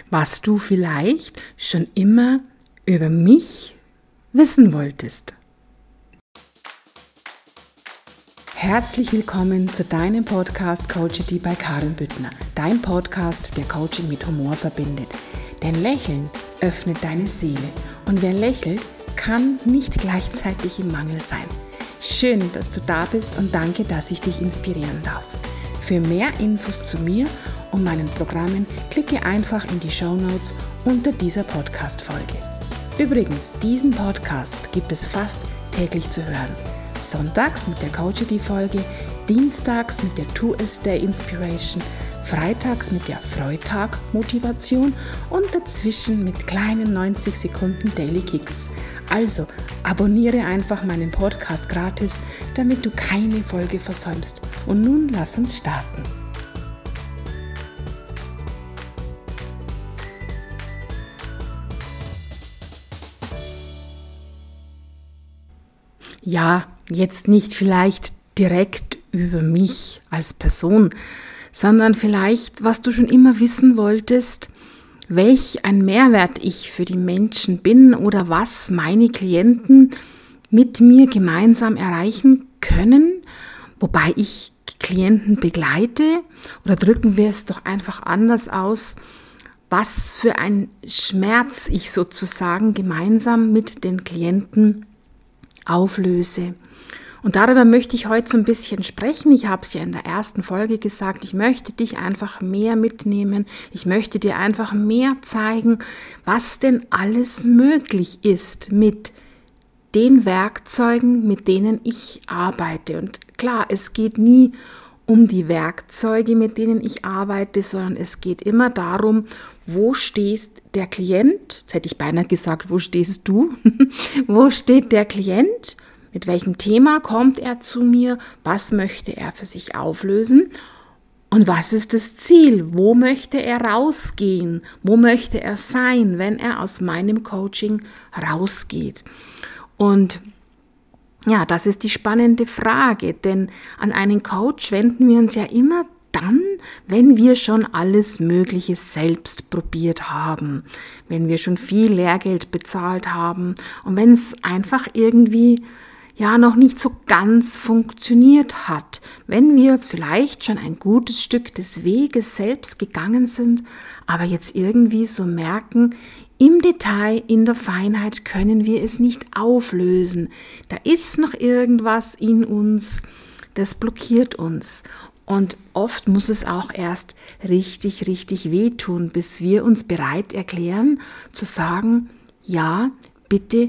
was du vielleicht schon immer über mich wissen wolltest. Herzlich willkommen zu deinem Podcast Coachity bei Karin Büttner, dein Podcast, der Coaching mit Humor verbindet. Denn Lächeln öffnet deine Seele und wer lächelt, kann nicht gleichzeitig im Mangel sein. Schön, dass du da bist und danke, dass ich dich inspirieren darf. Für mehr Infos zu mir und meinen Programmen klicke einfach in die Shownotes unter dieser Podcast-Folge. Übrigens, diesen Podcast gibt es fast täglich zu hören. Sonntags mit der Coachity-Folge, dienstags mit der 2SDay Inspiration, freitags mit der Freitag-Motivation und dazwischen mit kleinen 90 Sekunden Daily Kicks. Also abonniere einfach meinen Podcast gratis, damit du keine Folge versäumst. Und nun lass uns starten. Ja, jetzt nicht vielleicht direkt über mich als Person, sondern vielleicht, was du schon immer wissen wolltest, welch ein Mehrwert ich für die Menschen bin oder was meine Klienten mit mir gemeinsam erreichen können, wobei ich Klienten begleite, oder drücken wir es doch einfach anders aus, was für ein Schmerz ich sozusagen gemeinsam mit den Klienten auflöse. Und darüber möchte ich heute so ein bisschen sprechen. Ich habe es ja in der ersten Folge gesagt, ich möchte dich einfach mehr mitnehmen. Ich möchte dir einfach mehr zeigen, was denn alles möglich ist mit den Werkzeugen, mit denen ich arbeite. Und klar, es geht nie um die Werkzeuge, mit denen ich arbeite, sondern es geht immer darum, wo steht der Klient? Jetzt hätte ich beinahe gesagt, wo stehst du? Wo steht der Klient? Mit welchem Thema kommt er zu mir? Was möchte er für sich auflösen? Und was ist das Ziel? Wo möchte er rausgehen? Wo möchte er sein, wenn er aus meinem Coaching rausgeht? Und ja, das ist die spannende Frage, denn an einen Coach wenden wir uns ja immer dann, wenn wir schon alles Mögliche selbst probiert haben, wenn wir schon viel Lehrgeld bezahlt haben und wenn es einfach irgendwie noch nicht so ganz funktioniert hat, wenn wir vielleicht schon ein gutes Stück des Weges selbst gegangen sind, aber jetzt irgendwie so merken, im Detail, in der Feinheit können wir es nicht auflösen. Da ist noch irgendwas in uns, das blockiert uns. Und oft muss es auch erst richtig, richtig wehtun, bis wir uns bereit erklären, zu sagen, ja, bitte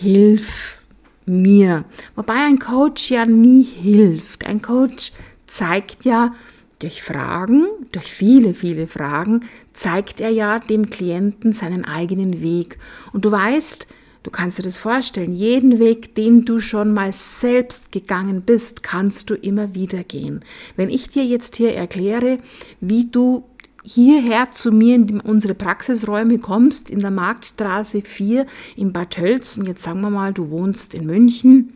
hilf mir. Wobei ein Coach ja nie hilft. Ein Coach zeigt ja durch Fragen, durch viele, viele Fragen, zeigt er ja dem Klienten seinen eigenen Weg. Und du weißt, du kannst dir das vorstellen, jeden Weg, den du schon mal selbst gegangen bist, kannst du immer wieder gehen. Wenn ich dir jetzt hier erkläre, wie du hierher zu mir in unsere Praxisräume kommst, in der Marktstraße 4 in Bad Tölz, und jetzt sagen wir mal, du wohnst in München,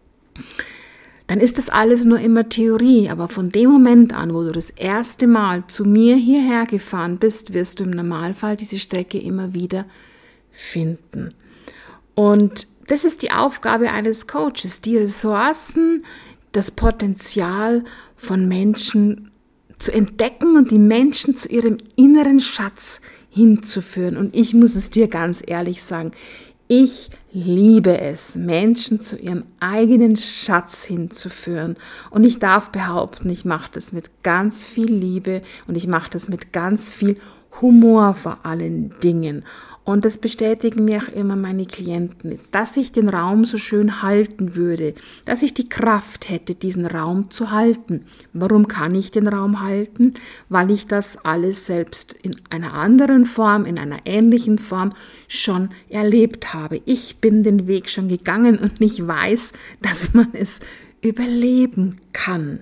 dann ist das alles nur immer Theorie. Aber von dem Moment an, wo du das erste Mal zu mir hierher gefahren bist, wirst du im Normalfall diese Strecke immer wieder finden. Und das ist die Aufgabe eines Coaches, die Ressourcen, das Potenzial von Menschen zu entdecken und die Menschen zu ihrem inneren Schatz hinzuführen. Und ich muss es dir ganz ehrlich sagen, ich liebe es, Menschen zu ihrem eigenen Schatz hinzuführen. Und ich darf behaupten, ich mache das mit ganz viel Liebe und ich mache das mit ganz viel Humor vor allen Dingen. Und das bestätigen mir auch immer meine Klienten, dass ich den Raum so schön halten würde, dass ich die Kraft hätte, diesen Raum zu halten. Warum kann ich den Raum halten? Weil ich das alles selbst in einer anderen Form, in einer ähnlichen Form schon erlebt habe. Ich bin den Weg schon gegangen und ich weiß, dass man es überleben kann.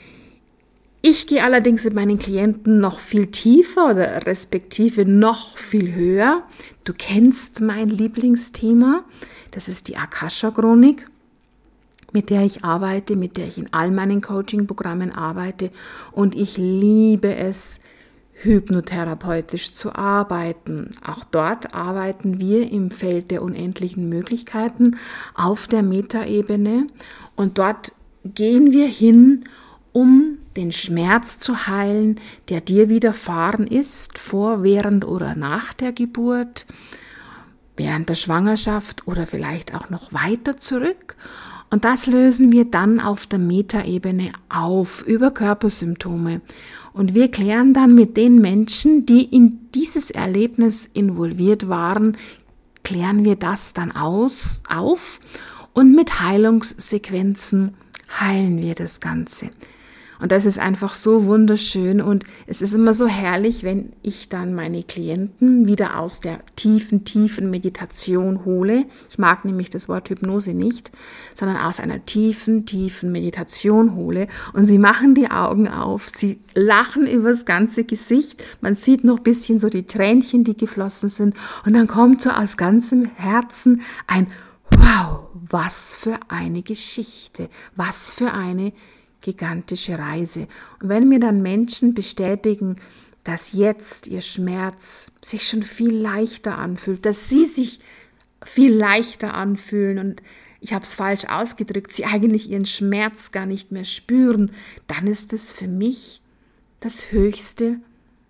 Ich gehe allerdings mit meinen Klienten noch viel tiefer oder respektive noch viel höher. Du kennst mein Lieblingsthema, das ist die Akasha-Chronik, mit der ich arbeite, mit der ich in all meinen Coaching-Programmen arbeite und ich liebe es, hypnotherapeutisch zu arbeiten. Auch dort arbeiten wir im Feld der unendlichen Möglichkeiten auf der Metaebene und dort gehen wir hin, um den Schmerz zu heilen, der dir widerfahren ist, vor, während oder nach der Geburt, während der Schwangerschaft oder vielleicht auch noch weiter zurück. Und das lösen wir dann auf der Metaebene auf, über Körpersymptome. Und wir klären dann mit den Menschen, die in dieses Erlebnis involviert waren, klären wir das dann auf und mit Heilungssequenzen heilen wir das Ganze. Und das ist einfach so wunderschön und es ist immer so herrlich, wenn ich dann meine Klienten wieder aus der tiefen Meditation hole. Ich mag nämlich das Wort Hypnose nicht, sondern aus einer tiefen Meditation hole und sie machen die Augen auf, sie lachen übers ganze Gesicht, man sieht noch ein bisschen so die Tränchen, die geflossen sind und dann kommt so aus ganzem Herzen ein Wow, was für eine Geschichte, was für eine gigantische Reise. Und wenn mir dann Menschen bestätigen, dass jetzt ihr Schmerz sich schon viel leichter anfühlt, dass sie sich viel leichter anfühlen und ich habe es falsch ausgedrückt, sie eigentlich ihren Schmerz gar nicht mehr spüren, dann ist es für mich der höchste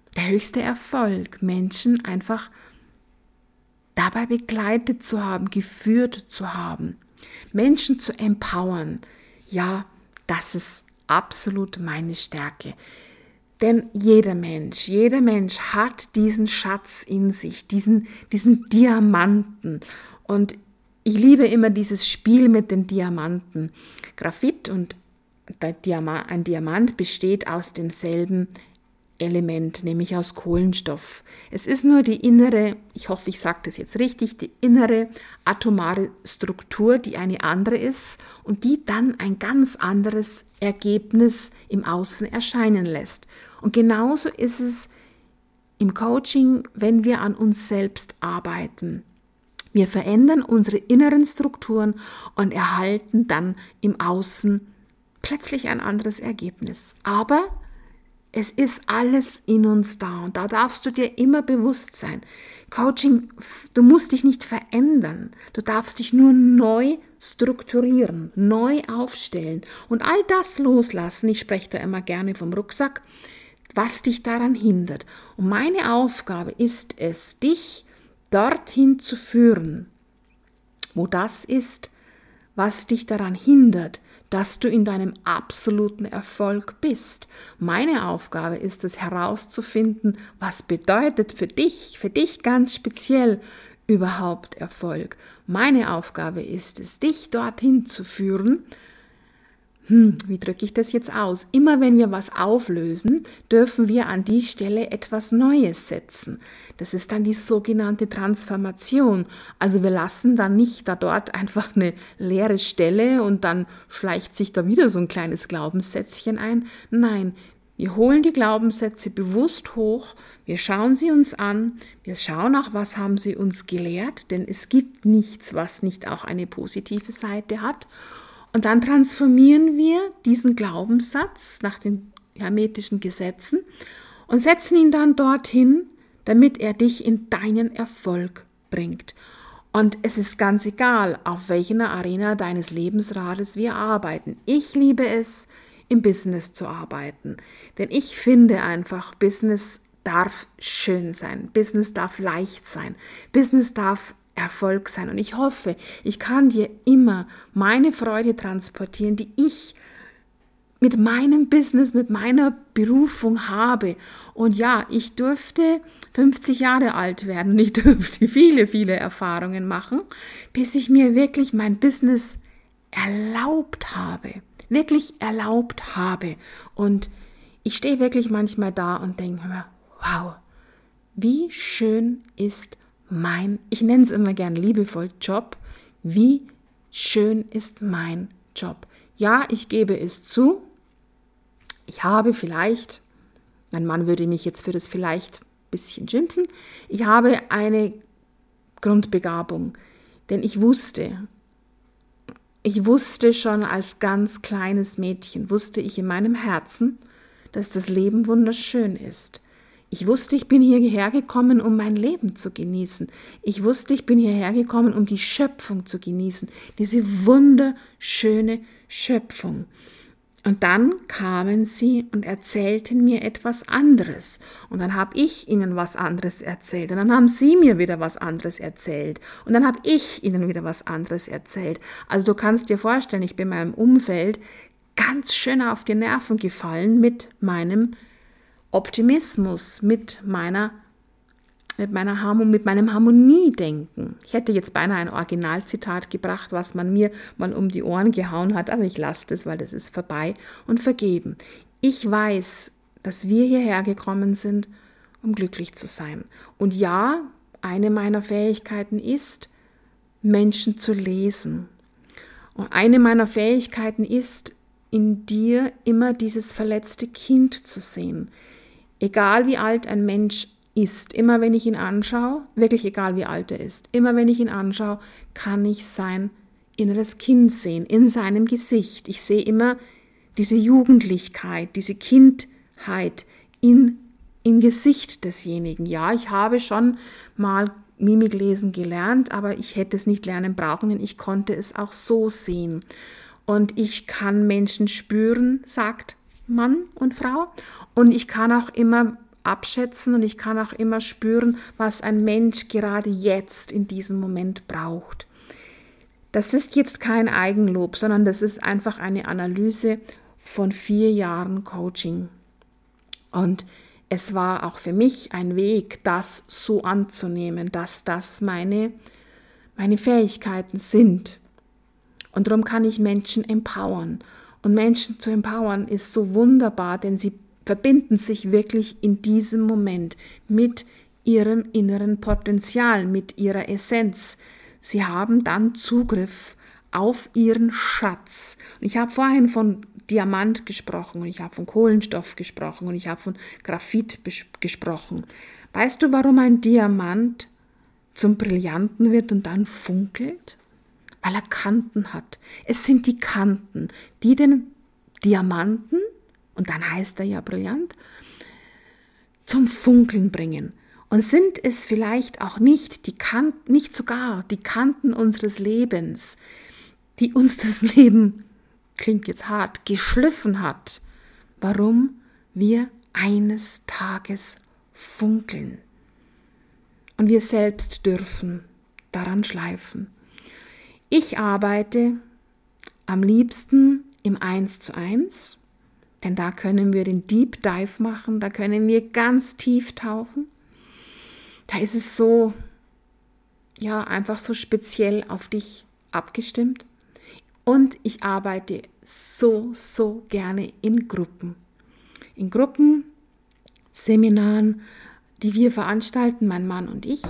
Erfolg, Menschen einfach dabei begleitet zu haben, geführt zu haben, Menschen zu empowern. Ja, das ist absolut meine Stärke. Denn jeder Mensch hat diesen Schatz in sich, diesen Diamanten. Und ich liebe immer dieses Spiel mit den Diamanten. Graphit und ein Diamant besteht aus demselben Element, nämlich aus Kohlenstoff. Es ist nur die innere, ich hoffe, ich sage das jetzt richtig, die innere atomare Struktur, die eine andere ist und die dann ein ganz anderes Ergebnis im Außen erscheinen lässt. Und genauso ist es im Coaching, wenn wir an uns selbst arbeiten. Wir verändern unsere inneren Strukturen und erhalten dann im Außen plötzlich ein anderes Ergebnis. Aber es ist alles in uns da und da darfst du dir immer bewusst sein. Coaching, du musst dich nicht verändern, du darfst dich nur neu strukturieren, neu aufstellen und all das loslassen. Ich spreche da immer gerne vom Rucksack, was dich daran hindert. Und meine Aufgabe ist es, dich dorthin zu führen, wo das ist, was dich daran hindert, dass du in deinem absoluten Erfolg bist. Meine Aufgabe ist es herauszufinden, was bedeutet für dich ganz speziell überhaupt Erfolg. Meine Aufgabe ist es, dich dorthin zu führen. Wie drücke ich das jetzt aus? Immer wenn wir was auflösen, dürfen wir an die Stelle etwas Neues setzen. Das ist dann die sogenannte Transformation. Also wir lassen dann nicht da dort einfach eine leere Stelle und dann schleicht sich da wieder so ein kleines Glaubenssätzchen ein. Nein, wir holen die Glaubenssätze bewusst hoch, wir schauen sie uns an, wir schauen auch, was haben sie uns gelehrt, denn es gibt nichts, was nicht auch eine positive Seite hat. Und dann transformieren wir diesen Glaubenssatz nach den hermetischen Gesetzen und setzen ihn dann dorthin, damit er dich in deinen Erfolg bringt. Und es ist ganz egal, auf welcher Arena deines Lebensrades wir arbeiten. Ich liebe es, im Business zu arbeiten, denn ich finde einfach, Business darf schön sein, Business darf leicht sein, Business darf Erfolg sein. Und ich hoffe, ich kann dir immer meine Freude transportieren, die ich mit meinem Business, mit meiner Berufung habe. Und ja, ich durfte 50 Jahre alt werden und ich durfte viele Erfahrungen machen, bis ich mir wirklich mein Business erlaubt habe. Wirklich erlaubt habe. Und ich stehe wirklich manchmal da und denke mir, wow, wie schön ist ich nenne es immer gern liebevoll, Job. Wie schön ist mein Job? Ja, ich gebe es zu. Ich habe vielleicht, mein Mann würde mich jetzt für das vielleicht ein bisschen schimpfen, ich habe eine Grundbegabung, denn ich wusste schon als ganz kleines Mädchen, wusste ich in meinem Herzen, dass das Leben wunderschön ist. Ich wusste, ich bin hierher gekommen, um mein Leben zu genießen. Ich wusste, ich bin hierher gekommen, um die Schöpfung zu genießen. Diese wunderschöne Schöpfung. Und dann kamen sie und erzählten mir etwas anderes. Und dann habe ich ihnen was anderes erzählt. Und dann haben sie mir wieder was anderes erzählt. Und dann habe ich ihnen wieder was anderes erzählt. Also du kannst dir vorstellen, ich bin in meinem Umfeld ganz schön auf die Nerven gefallen mit meinem Optimismus, mit meinem Harmoniedenken. Ich hätte jetzt beinahe ein Originalzitat gebracht, was man mir mal um die Ohren gehauen hat, aber ich lasse das, weil das ist vorbei und vergeben. Ich weiß, dass wir hierher gekommen sind, um glücklich zu sein. Und ja, eine meiner Fähigkeiten ist, Menschen zu lesen. Und eine meiner Fähigkeiten ist, in dir immer dieses verletzte Kind zu sehen. Egal wie alt ein Mensch ist, immer wenn ich ihn anschaue, wirklich egal wie alt er ist, immer wenn ich ihn anschaue, kann ich sein inneres Kind sehen, in seinem Gesicht. Ich sehe immer diese Jugendlichkeit, diese Kindheit im Gesicht desjenigen. Ja, ich habe schon mal Mimik lesen gelernt, aber ich hätte es nicht lernen brauchen, denn ich konnte es auch so sehen. Und ich kann Menschen spüren, sagt Mann und Frau. Und ich kann auch immer abschätzen und ich kann auch immer spüren, was ein Mensch gerade jetzt in diesem Moment braucht. Das ist jetzt kein Eigenlob, sondern das ist einfach eine Analyse von 4 Jahren Coaching. Und es war auch für mich ein Weg, das so anzunehmen, dass das meine Fähigkeiten sind. Und darum kann ich Menschen empowern. Und Menschen zu empowern ist so wunderbar, denn sie verbinden sich wirklich in diesem Moment mit ihrem inneren Potenzial, mit ihrer Essenz. Sie haben dann Zugriff auf ihren Schatz. Und ich habe vorhin von Diamant gesprochen und ich habe von Kohlenstoff gesprochen und ich habe von Graphit gesprochen. Weißt du, warum ein Diamant zum Brillanten wird und dann funkelt? Weil er Kanten hat. Es sind die Kanten, die den Diamanten, und dann heißt er ja brillant, zum Funkeln bringen. Und sind es vielleicht auch nicht sogar die Kanten unseres Lebens, die uns das Leben, klingt jetzt hart, geschliffen hat, warum wir eines Tages funkeln. Und wir selbst dürfen daran schleifen. Ich arbeite am liebsten im 1:1, denn da können wir den Deep Dive machen, da können wir ganz tief tauchen. Da ist es so, ja, einfach so speziell auf dich abgestimmt. Und ich arbeite so gerne in Gruppen. In Gruppen, Seminaren, die wir veranstalten, mein Mann und ich.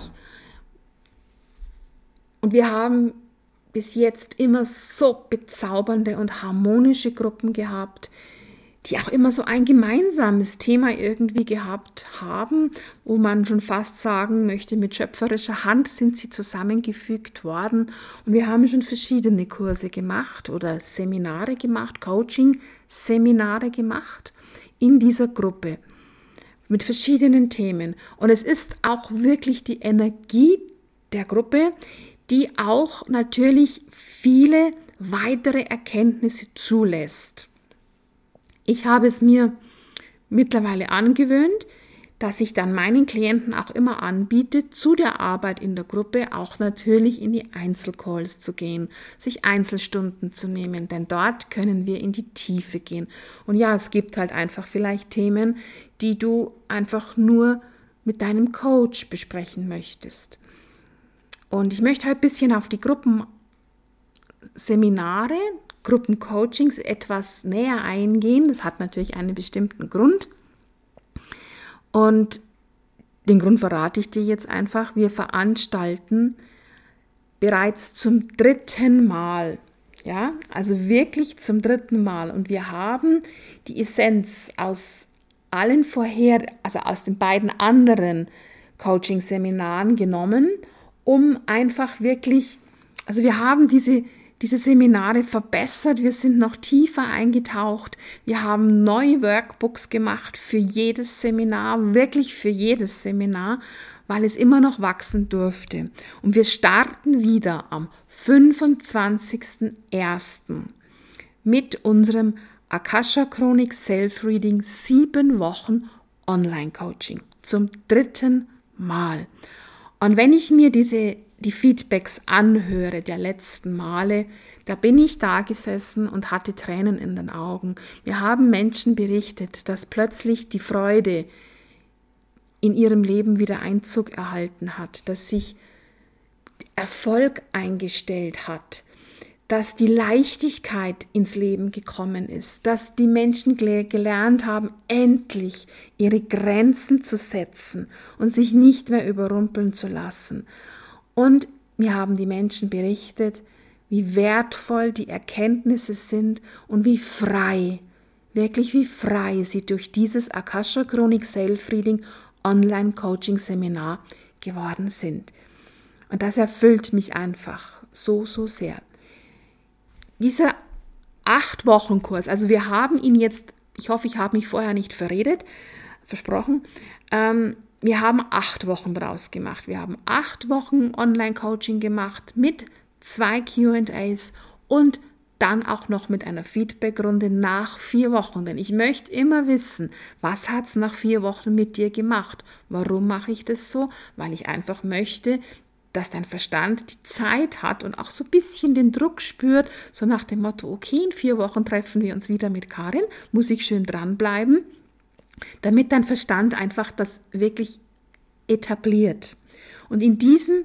Und wir haben bis jetzt immer so bezaubernde und harmonische Gruppen gehabt, die auch immer so ein gemeinsames Thema irgendwie gehabt haben, wo man schon fast sagen möchte, mit schöpferischer Hand sind sie zusammengefügt worden. Und wir haben schon verschiedene Kurse gemacht oder Seminare gemacht, Coaching-Seminare gemacht in dieser Gruppe mit verschiedenen Themen. Und es ist auch wirklich die Energie der Gruppe, die auch natürlich viele weitere Erkenntnisse zulässt. Ich habe es mir mittlerweile angewöhnt, dass ich dann meinen Klienten auch immer anbiete, zu der Arbeit in der Gruppe auch natürlich in die Einzelcalls zu gehen, sich Einzelstunden zu nehmen, denn dort können wir in die Tiefe gehen. Und ja, es gibt halt einfach vielleicht Themen, die du einfach nur mit deinem Coach besprechen möchtest. Und ich möchte heute ein bisschen auf die Gruppenseminare, Gruppencoachings etwas näher eingehen. Das hat natürlich einen bestimmten Grund. Und den Grund verrate ich dir jetzt einfach. Wir veranstalten bereits zum 3. Mal. Ja, also wirklich zum 3. Mal. Und wir haben die Essenz aus aus den beiden anderen Coaching-Seminaren genommen, um einfach wirklich, also wir haben diese diese Seminare verbessert, wir sind noch tiefer eingetaucht, wir haben neue Workbooks gemacht für jedes Seminar, wirklich für jedes Seminar, weil es immer noch wachsen durfte. Und wir starten wieder am 25.01. mit unserem Akasha Chronik Self-Reading 7 Wochen Online-Coaching zum 3. Mal. Und wenn ich mir die Feedbacks anhöre der letzten Male, da bin ich da gesessen und hatte Tränen in den Augen. Mir haben Menschen berichtet, dass plötzlich die Freude in ihrem Leben wieder Einzug erhalten hat, dass sich Erfolg eingestellt hat, dass die Leichtigkeit ins Leben gekommen ist, dass die Menschen gelernt haben, endlich ihre Grenzen zu setzen und sich nicht mehr überrumpeln zu lassen. Und mir haben die Menschen berichtet, wie wertvoll die Erkenntnisse sind und wie frei, wirklich wie frei sie durch dieses Akasha Chronik Self-Reading Online-Coaching-Seminar geworden sind. Und das erfüllt mich einfach so, so sehr. Dieser 8-Wochen-Kurs, also wir haben ihn jetzt, ich hoffe, ich habe mich vorher nicht versprochen, wir haben 8 Wochen draus gemacht. Wir haben 8 Wochen Online-Coaching gemacht mit 2 Q&As und dann auch noch mit einer Feedback-Runde nach 4 Wochen. Denn ich möchte immer wissen, was hat es nach 4 Wochen mit dir gemacht? Warum mache ich das so? Weil ich einfach möchte, dass dein Verstand die Zeit hat und auch so ein bisschen den Druck spürt, so nach dem Motto, okay, in 4 Wochen treffen wir uns wieder mit Karin, muss ich schön dranbleiben, damit dein Verstand einfach das wirklich etabliert. Und in diesen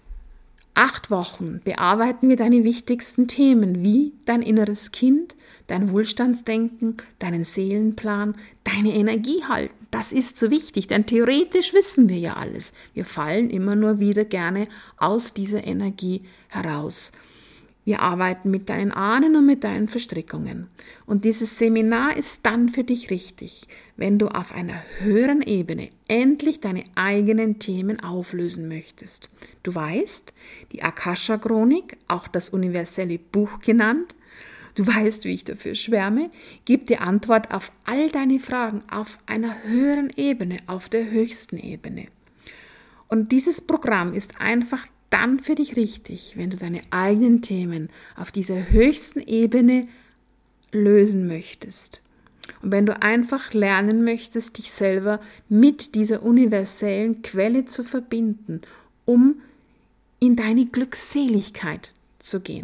8 Wochen bearbeiten wir deine wichtigsten Themen, wie dein inneres Kind, dein Wohlstandsdenken, deinen Seelenplan, deine Energie halten. Das ist so wichtig, denn theoretisch wissen wir ja alles. Wir fallen immer nur wieder gerne aus dieser Energie heraus. Wir arbeiten mit deinen Ahnen und mit deinen Verstrickungen. Und dieses Seminar ist dann für dich richtig, wenn du auf einer höheren Ebene endlich deine eigenen Themen auflösen möchtest. Du weißt, die Akasha Chronik, auch das universelle Buch genannt, du weißt, wie ich dafür schwärme, gibt dir Antwort auf all deine Fragen auf einer höheren Ebene, auf der höchsten Ebene. Und dieses Programm ist einfach dann für dich richtig, wenn du deine eigenen Themen auf dieser höchsten Ebene lösen möchtest. Und wenn du einfach lernen möchtest, dich selber mit dieser universellen Quelle zu verbinden, um in deine Glückseligkeit zu gehen.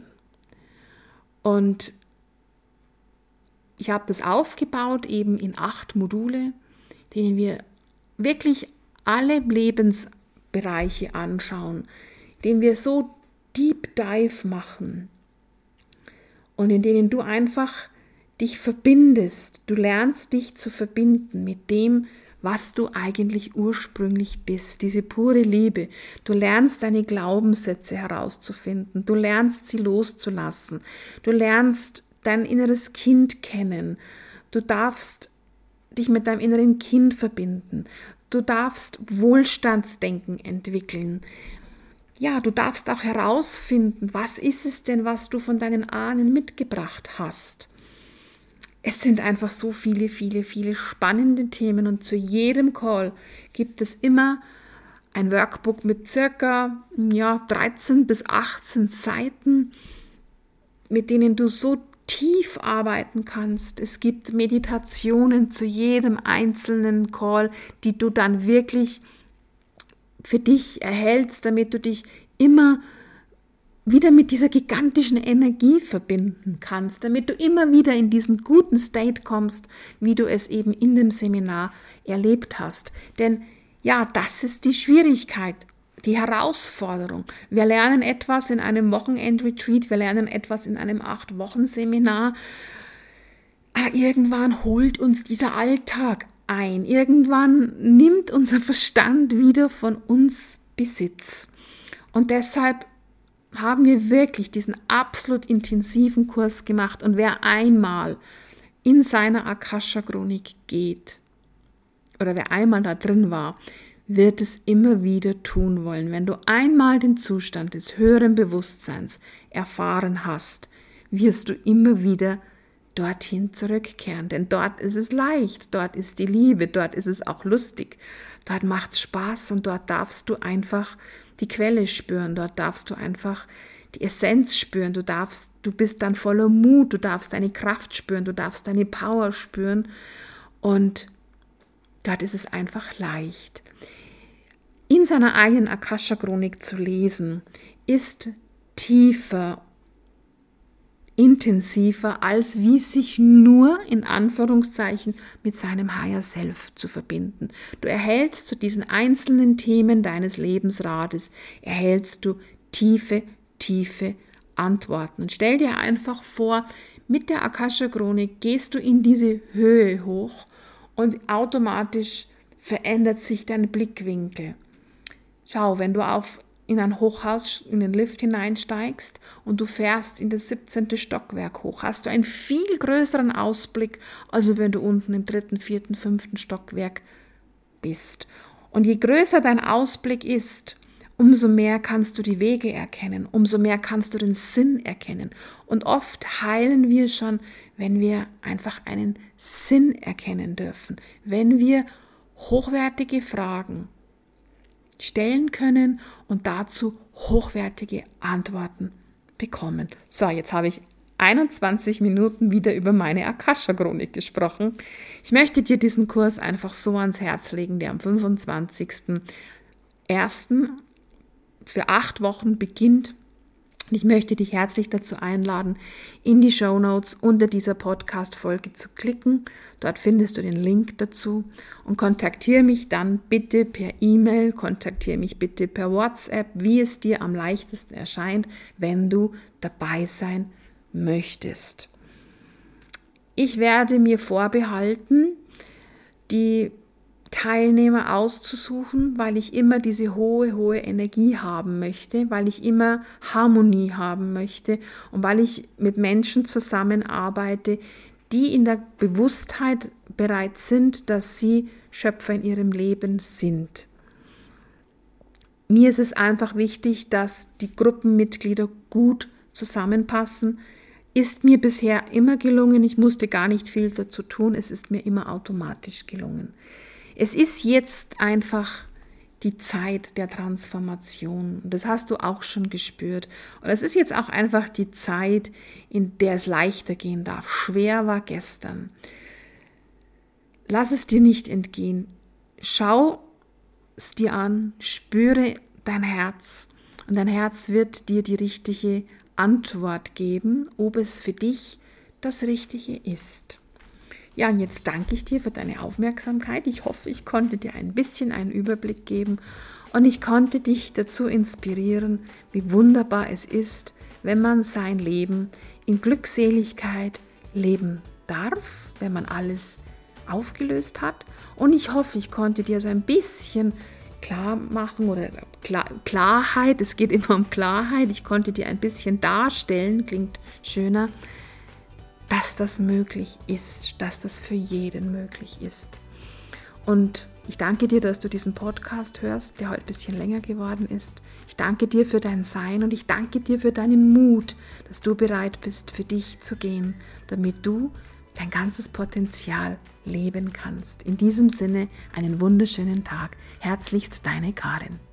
Und ich habe das aufgebaut eben in 8 Module, denen wir wirklich alle Lebensbereiche anschauen, denen wir so Deep Dive machen und in denen du einfach dich verbindest. Du lernst dich zu verbinden mit dem, was du eigentlich ursprünglich bist, diese pure Liebe. Du lernst deine Glaubenssätze herauszufinden, du lernst sie loszulassen, du lernst dein inneres Kind kennen, du darfst dich mit deinem inneren Kind verbinden, du darfst Wohlstandsdenken entwickeln. Ja, du darfst auch herausfinden, was ist es denn, was du von deinen Ahnen mitgebracht hast. Es sind einfach so viele, viele, viele spannende Themen und zu jedem Call gibt es immer ein Workbook mit circa 13 bis 18 Seiten, mit denen du so tief arbeiten kannst. Es gibt Meditationen zu jedem einzelnen Call, die du dann wirklich für dich erhältst, damit du dich immer wieder mit dieser gigantischen Energie verbinden kannst, damit du immer wieder in diesen guten State kommst, wie du es eben in dem Seminar erlebt hast. Denn ja, das ist die Schwierigkeit, die Herausforderung. Wir lernen etwas in einem Wochenend-Retreat, wir lernen etwas in einem 8-Wochen-Seminar, aber irgendwann holt uns dieser Alltag ein. Irgendwann nimmt unser Verstand wieder von uns Besitz. Und deshalb haben wir wirklich diesen absolut intensiven Kurs gemacht. Und wer einmal in seiner Akasha Chronik geht oder wer einmal da drin war, wird es immer wieder tun wollen. Wenn du einmal den Zustand des höheren Bewusstseins erfahren hast, wirst du immer wieder dorthin zurückkehren. Denn dort ist es leicht, dort ist die Liebe, dort ist es auch lustig, dort macht es Spaß und dort darfst du einfach die Quelle spüren, dort darfst du einfach die Essenz spüren, du bist dann voller Mut, du darfst deine Kraft spüren, du darfst deine Power spüren und dort ist es einfach leicht. In seiner eigenen Akasha-Chronik zu lesen, ist tiefer, intensiver, als wie sich nur in Anführungszeichen mit seinem Higher Self zu verbinden. Du erhältst zu diesen einzelnen Themen deines Lebensrades, erhältst du tiefe Antworten. Und stell dir einfach vor, mit der Akasha-Chronik gehst du in diese Höhe hoch und automatisch verändert sich dein Blickwinkel. Schau, wenn du in ein Hochhaus, in den Lift hineinsteigst und du fährst in das 17. Stockwerk hoch, hast du einen viel größeren Ausblick, als wenn du unten im 3., 4., 5. Stockwerk bist. Und je größer dein Ausblick ist, umso mehr kannst du die Wege erkennen, umso mehr kannst du den Sinn erkennen. Und oft heilen wir schon, wenn wir einfach einen Sinn erkennen dürfen, wenn wir hochwertige Fragen stellen können und dazu hochwertige Antworten bekommen. So, jetzt habe ich 21 Minuten wieder über meine Akasha-Chronik gesprochen. Ich möchte dir diesen Kurs einfach so ans Herz legen, der am 25.01. für 8 Wochen beginnt. Ich möchte dich herzlich dazu einladen, in die Shownotes unter dieser Podcast-Folge zu klicken. Dort findest du den Link dazu und kontaktiere mich dann bitte per E-Mail, kontaktiere mich bitte per WhatsApp, wie es dir am leichtesten erscheint, wenn du dabei sein möchtest. Ich werde mir vorbehalten, die Teilnehmer auszusuchen, weil ich immer diese hohe Energie haben möchte, weil ich immer Harmonie haben möchte und weil ich mit Menschen zusammenarbeite, die in der Bewusstheit bereit sind, dass sie Schöpfer in ihrem Leben sind. Mir ist es einfach wichtig, dass die Gruppenmitglieder gut zusammenpassen. Ist mir bisher immer gelungen, ich musste gar nicht viel dazu tun, es ist mir immer automatisch gelungen. Es ist jetzt einfach die Zeit der Transformation. Und das hast du auch schon gespürt. Und es ist jetzt auch einfach die Zeit, in der es leichter gehen darf. Schwer war gestern. Lass es dir nicht entgehen. Schau es dir an, spüre dein Herz. Und dein Herz wird dir die richtige Antwort geben, ob es für dich das Richtige ist. Ja, und jetzt danke ich dir für deine Aufmerksamkeit. Ich hoffe, ich konnte dir ein bisschen einen Überblick geben und ich konnte dich dazu inspirieren, wie wunderbar es ist, wenn man sein Leben in Glückseligkeit leben darf, wenn man alles aufgelöst hat. Und ich hoffe, ich konnte dir so ein bisschen klar machen oder Klarheit, es geht immer um Klarheit, ich konnte dir ein bisschen darstellen, klingt schöner, dass das möglich ist, dass das für jeden möglich ist. Und ich danke dir, dass du diesen Podcast hörst, der heute ein bisschen länger geworden ist. Ich danke dir für dein Sein und ich danke dir für deinen Mut, dass du bereit bist, für dich zu gehen, damit du dein ganzes Potenzial leben kannst. In diesem Sinne einen wunderschönen Tag. Herzlichst deine Karin.